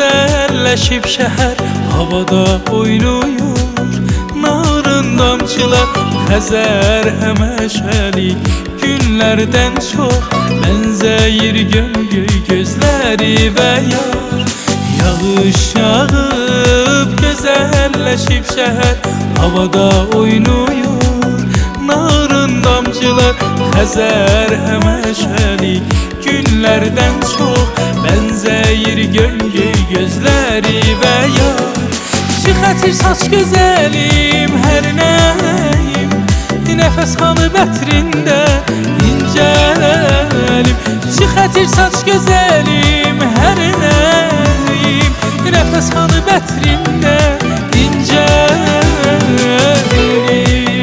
Güzelleşip şehir havada oynuyur. Narın damcılar Xəzər həməşəlik. Günlərdən çox bənzəyir gömgöy gözləri və yar. Yağış yağıb gözəlləşib şəhər havada oynuyur. Narın damcılar Xəzər həməşəlik. Günlərdən çox bənzəyir gömgöy gözləri və yar. Xətir saç gözəlim hər nəyim, nəfəs xanı bətrində incəlim. Xətir saç gözəlim hər nəyim, nəfəs xanı bətrində incəlim.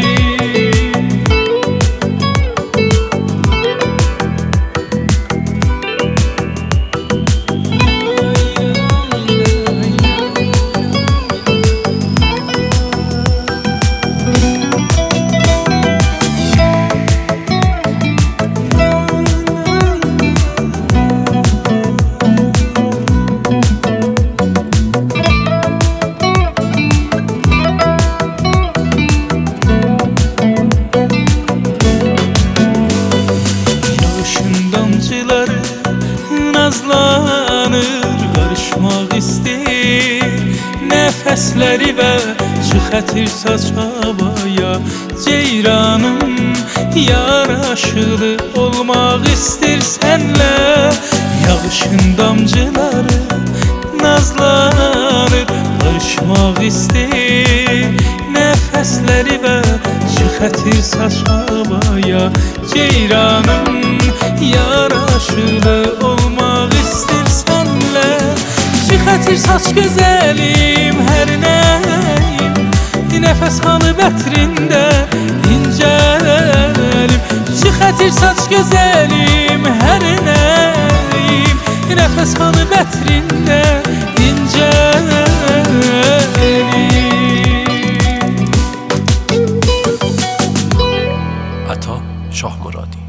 Nazlanır, qarışmaq istəyir nəfəsləri və xətir saç havaya. Ceyranım yaraşılı olmaq istir sənlə. Yağışın damcıları nazlanır, qarışmaq istəyir nəfəsləri və xətir saç havaya. Ceyranım yaraşılı olmaq istir sənlə. Xətir saç gözəlim hər nəyim, nəfəs xanı bətrində incəlim. Xətir saç gözəlim hər nəyim, nəfəs xanı bətrində incəlim. عطا شاه مرادی.